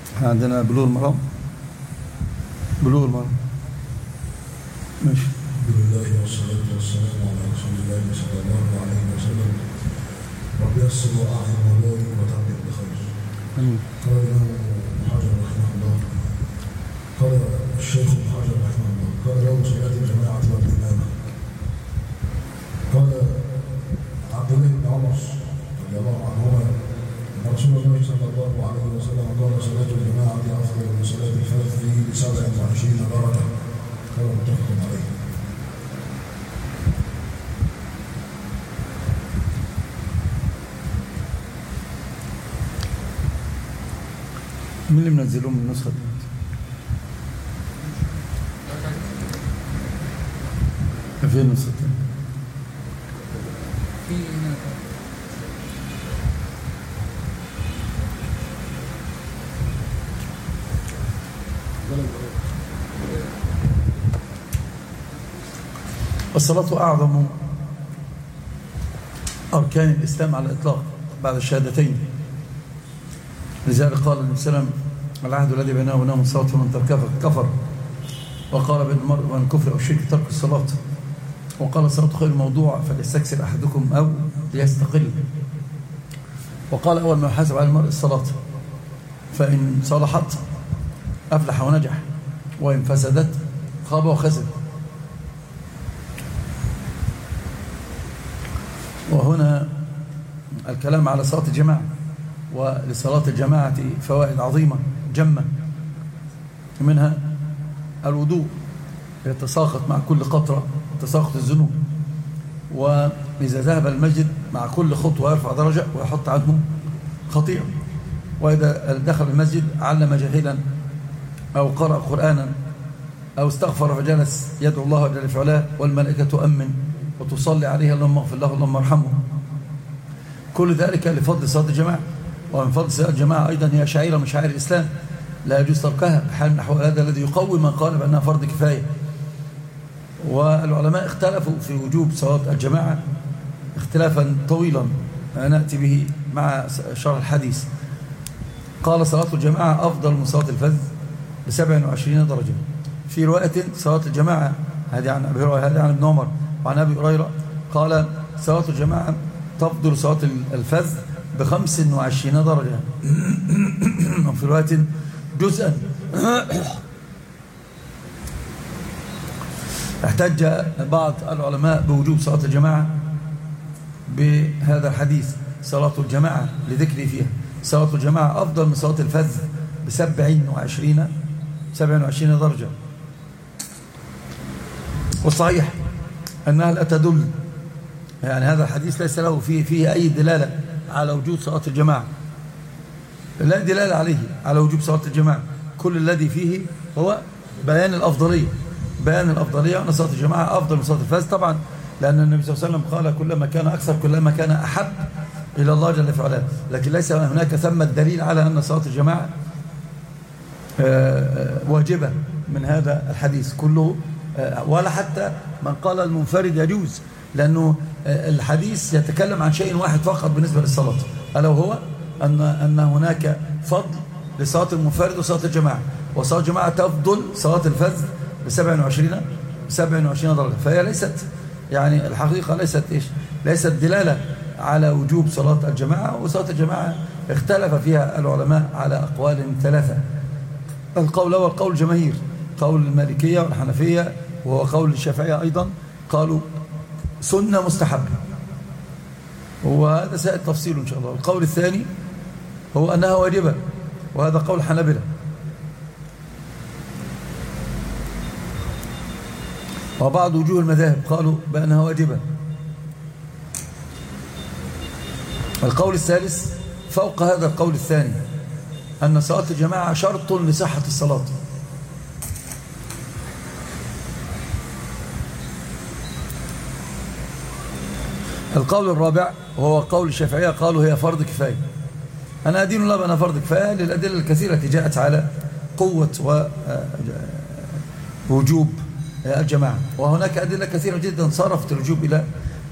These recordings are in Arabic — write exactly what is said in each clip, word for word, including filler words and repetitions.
احنا عندنا بلوغ المرام. بلوغ المرام ماشي. الحمد لله والصلاة والسلام على رسول الله صلى الله عليه وسلم. رب يسر وأعين وبارك وتعبد بخير. قال الإمام ابن حجر رحمه الله، قال الشيخ ابن حجر رحمه الله، قال له صلاة الجماعة والإمامة. قال عبد الله بن عمر رضي الله عنهما أن رسول الله صلى الله عليه وسلم قال صلاة الجماعة أفضل من صلاة الفرد بسبع وعشرين درجة. قال متفق عليه. مين اللي منزلهم من النسخة دي؟ فين النسخة دي؟ في هنا الصلاة أعظم أركان الإسلام على الإطلاق بعد الشهادتين. لذلك قال النبي صلى الله عليه وسلم: العهد الذي بيننا وبينهم الصلاة فمن تركها كفر. وقال بين المرء وبين الكفر أو الشرك ترك الصلاة. وقال الصلاة خير موضوع فليستكثر أحدكم أو ليستقل. وقال أول ما يحاسب على المرء الصلاة، فإن صلحت أفلح ونجح، وإن فسدت خاب وخسر. وهنا الكلام على صلاة الجماعة، ولصلاة الجماعة فوائد عظيمة جمة، منها الوضوء يتساقط مع كل قطرة تساقط الذنوب، وإذا ذهب المسجد مع كل خطوة يرفع درجة ويحط عنه خطيئة. وإذا دخل المسجد علم جاهلا أو قرأ قرآنا أو استغفر فجلس يدعو الله جل في علاه، والملائكة تؤمن وتصلي عليه: اللهم اغفر له اللهم ارحمه. كل ذلك لفضل صلاة الجماعة. ومن فضل صلاة الجماعة أيضا هي شعيرة من شعائر الإسلام لا يجوز تركها بحال من الأحوال. هذا الذي يقوي من قال بأنها فرض كفاية. والعلماء اختلفوا في وجوب صلاة الجماعة اختلافا طويلا نأتي به مع شرح الحديث. قال صلاة الجماعة أفضل من صلاة الفذ بسبع وعشرين درجة. في رواية صلاة الجماعة هذه عن أبي هريرة هذه عن ابن عمر وعن أبي هريرة قال صلاة الجماعة تفضل صلاة الفذ بخمس وعشرين درجة. وفي رواية جزءا. احتج بعض العلماء بوجوب صلاة الجماعة بهذا الحديث: صلاة الجماعة لذكري فيها صلاة الجماعة أفضل من صلاة الفذ بسبع وعشرين سبع وعشرين درجة. والصحيح أنها لا تدل، يعني هذا الحديث ليس له فيه, فيه أي دلالة على وجود صلاة الجماعة، لا دلالة عليه على وجوب صلاة الجماعة. كل الذي فيه هو بيان الأفضلية بيان الأفضلية أن صلاة الجماعة أفضل من صلاة الفذ، طبعا لأن النبي صلى الله عليه وسلم قال: كلما كان أكثر كلما كان أحب إلى الله جل في علاه. لكن ليس هناك ثم الدليل على أن صلاة الجماعة واجبة من هذا الحديث كله، ولا حتى من قال المنفرد يجوز، لأنه الحديث يتكلم عن شيء واحد فقط بالنسبة للصلاة، ألا وهو أن أن هناك فضل لصلاة المنفرد وصلاة الجماعة. وصلاة الجماعة تفضل صلاة الفذ بسبع وعشرين سبع وعشرين درجة. فهي ليست يعني الحقيقة ليست إيش ليست دلالة على وجوب صلاة الجماعة. وصلاة الجماعة اختلف فيها العلماء على أقوال ثلاثة. القول هو القول الجماهير، قول المالكية والحنفية وهو قول الشافعية أيضا، قالوا سنة مستحبة، وهذا سائل تفصيل إن شاء الله. القول الثاني هو أنها واجبة، وهذا قول الحنابلة. وبعض وجوه المذاهب قالوا بأنها واجبة. القول الثالث فوق هذا القول الثاني أن صلاة الجماعة شرط لصحة الصلاة. القول الرابع وهو قول الشافعية قالوا هي فرض كفاية. أنا أدين الله بأنها فرض كفاية للأدلة الكثيرة التي جاءت على قوة ووجوب الجماعة، وهناك أدلة كثيرة جدا صرفت الوجوب إلى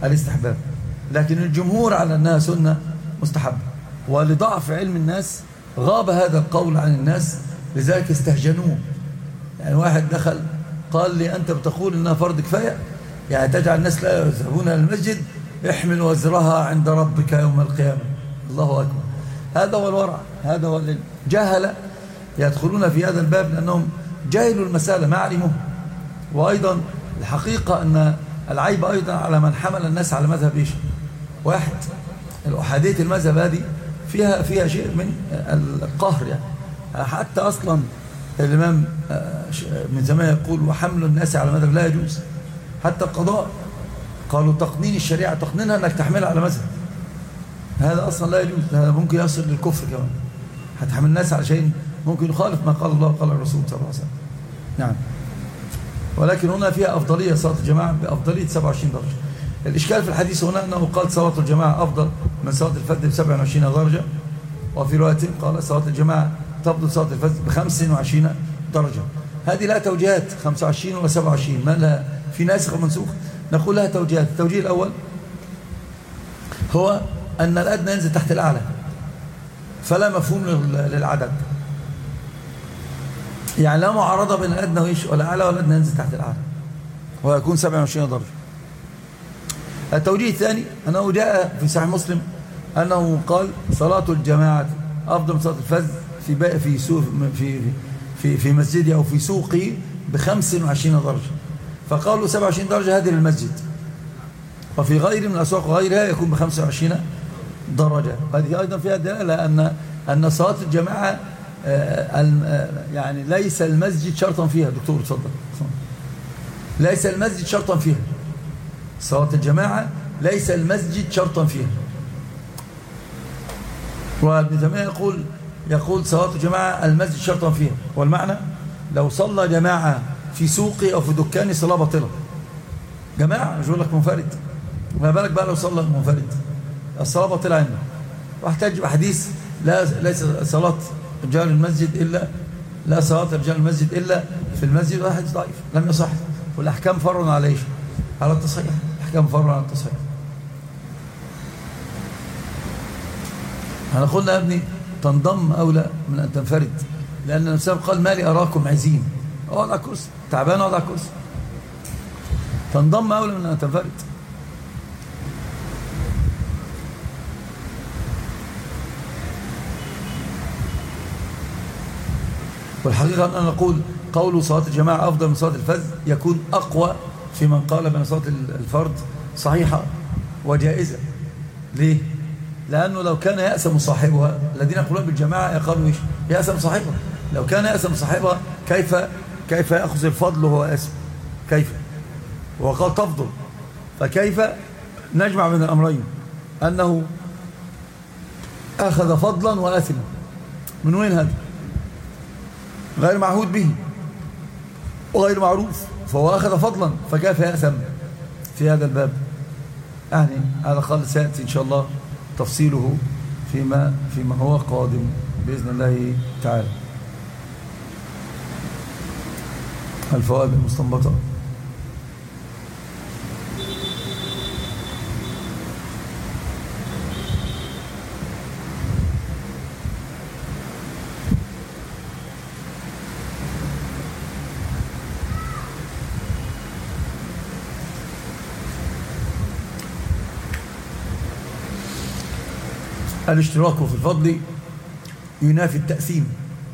الاستحباب، لكن الجمهور على أنها سنة مستحبة. ولضعف علم الناس غاب هذا القول عن الناس، لذلك استهجنوه. يعني واحد دخل قال لي أنت بتقول إنها فرض كفاية، يعني تجعل الناس لا يذهبون إلى المسجد، احمل وزرها عند ربك يوم القيامة. الله أكبر. هذا هو الورع، هذا هو الجهل يدخلون في هذا الباب لأنهم جاهلوا المسألة ما علموه. وأيضا الحقيقة أن العيب أيضا على من حمل الناس على مذهب إيش؟ واحد، الأحادية المذهب هذه فيها فيها شيء من القهر. يعني حتى أصلا الإمام من زمان يقول وحمل الناس على مذهب لا يجوز. حتى القضاء قالوا تقنين الشريعة تقنينها أنك تحملها على مذهب، هذا أصلا لا يجوز، هذا ممكن يصل للكفر كمان. هتحمل الناس على شيء ممكن يخالف ما قال الله وقال الرسول صلى الله عليه وسلم. نعم. ولكن هنا فيها أفضلية صلاة الجماعة بأفضلية سبعة وعشرين درجة. الإشكال في الحديث هنا أنه قال صلاة الجماعة أفضل من صلاة الفجر ب سبعة وعشرين درجة، وفي رواية قال صلاة الجماعة تفضل صلاة الفجر ب خمسة وعشرين درجة. هذه لها توجيهات، خمسة وعشرين ولا سبعة وعشرين، ما لها في ناسخ ومنسوخ؟ نقول لها توجيهات. التوجيه الأول هو أن الأدنى ينزل تحت الأعلى، فلا مفهوم للعدد، يعني لا معارضة بين الأدنى وإيش والأعلى، والأدنى ينزل تحت الأعلى ويكون سبعة وعشرين درجة. التوجيه الثاني أنه جاء في صحيح مسلم أنه قال صلاة الجماعة أفضل من صلاة الفجر في في سوق في في في مسجدي أو في سوقي ب خمسة وعشرين درجة، فقالوا سبعة وعشرين درجة هذه للمسجد، وفي غير من الأسواق وغيرها يكون ب خمسة وعشرين درجة. هذه أيضا فيها دلالة أن أن صلاة الجماعة يعني ليس المسجد شرطا فيها. دكتور اتفضل. ليس المسجد شرطا فيها صلاة الجماعة، ليس المسجد شرطا فيها. وابن تيمية يقول يقول صلاة الجماعة المسجد شرطا فيها، والمعنى لو صلى جماعة في سوقي أو في دكاني صلاة باطلة. جماعة مش بقول لك منفرد، ما بالك بقى لو صلى منفرد الصلاة باطلة عنده. واحتاج بحديث لا ليس صلاة رجال المسجد إلا لا صلاة رجال المسجد إلا في المسجد، واحد ضعيف لم يصح، والأحكام فرع على ايش؟ على التصحيح. الأحكام فرع على التصحيح. احنا قلنا يا ابني تنضم أولى من أن تنفرد، لأن النبي صلى الله عليه وسلم قال ما لي أراكم عزين، اقعد على الكرسي، تعبان اقعد على الكرسي. تنضم أولى من أن تنفرد. والحقيقة أن نقول قول صلاة الجماعة أفضل من صلاة الفجر يكون أقوى في من قال بأن صلاة الفرد صحيحة وجائزة. ليه؟ لأنه لو كان يأسم صاحبها، الذين يقولون بالجماعة يقالوا إيش؟ يأسم صاحبها. لو كان يأسم صاحبها كيف كيف يأخذ الفضل وهو أسم؟ كيف؟ وقال تفضل، فكيف نجمع بين الأمرين؟ أنه أخذ فضلا وآثما. من وين هذا؟ غير معهود به وغير معروف، فهو أخذ فضلا، فكيف يأثم في هذا الباب؟ يعني هذا خالص سيأتي إن شاء الله تفصيله فيما فيما هو قادم بإذن الله تعالى. الفوائد المستنبطة. الاشتراك في الفضل ينافي التأثيم.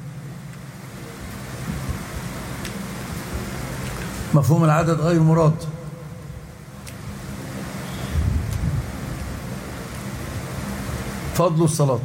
مفهوم العدد غير مراد. فضل الصلاة.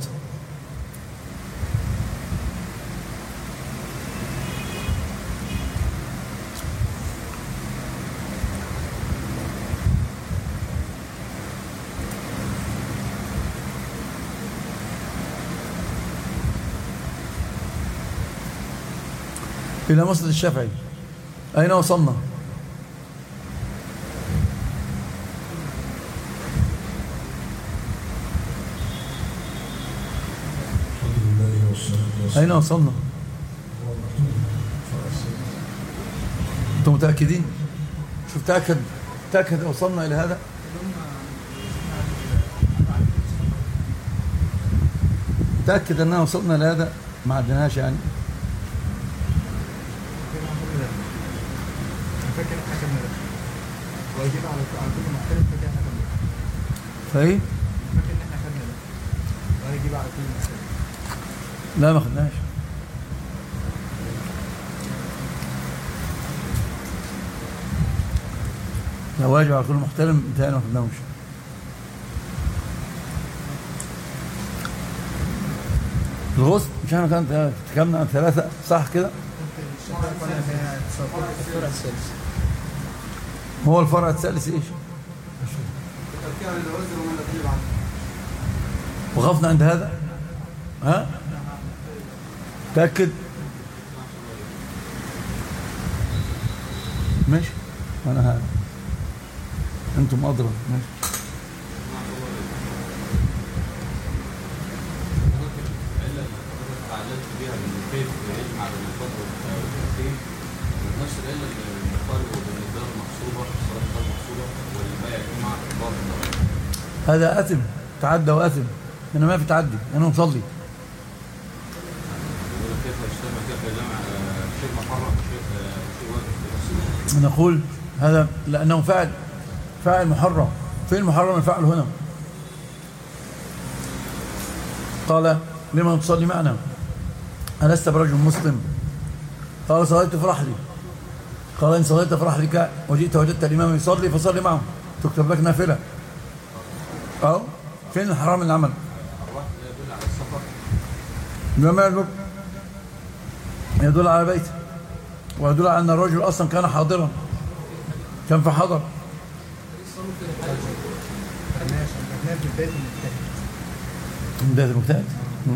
إلى مسند الشافعي. أين وصلنا؟ أين وصلنا؟ أنتم متأكدين؟ شوف تأكد تأكد وصلنا إلى هذا؟ متأكد أننا وصلنا لهذا؟ ما عدناش يعني. فاكر احنا كنا ده واجب على على كل محترف. فاكر احنا كنا فايه؟ فاكر ان احنا خدنا ده واجب على كل محترف. لا ما خدناش. لا واجب على كل محترم انتهينا ما خدناهوش. الغسل مش احنا كنا تكلمنا عن ثلاثة صح كده؟ الفرع السادس. هو الفرع الثالث ايش؟ وقفنا عند هذا؟ ها؟ تأكد؟ ماشي وانا هذا انتم ادرى. ماشي بها من كيف يجمع بين الفضل والتأثير نفس العلة اللي الفرق بين الدار المحسوبة الصلاة الدار المحسوبة والبيع الجمعة بعض الدار. هذا أثم تعدى وأثم. هنا ما في تعدي أنا مصلي. كيف يجتمع كيف يجمع شيء محرم وشيء شيء واجب. نقول هذا لأنه فعل فاعل محرم. فين المحرم الفعل هنا؟ قال لمن تصلي معنا ألست برجل مسلم؟ قال صليت في رحلي. قال إن صليت في رحلك وجئت وجدت الإمام يصلي فصلي معه تكتب لك نافلة. أو فين الحرام اللي عمل؟ يدل على السفر. لما يدل يدل على بيته ويدل على أن الرجل أصلا كان حاضرا كان في حضر. في بداية المجتهد. بداية المجتهد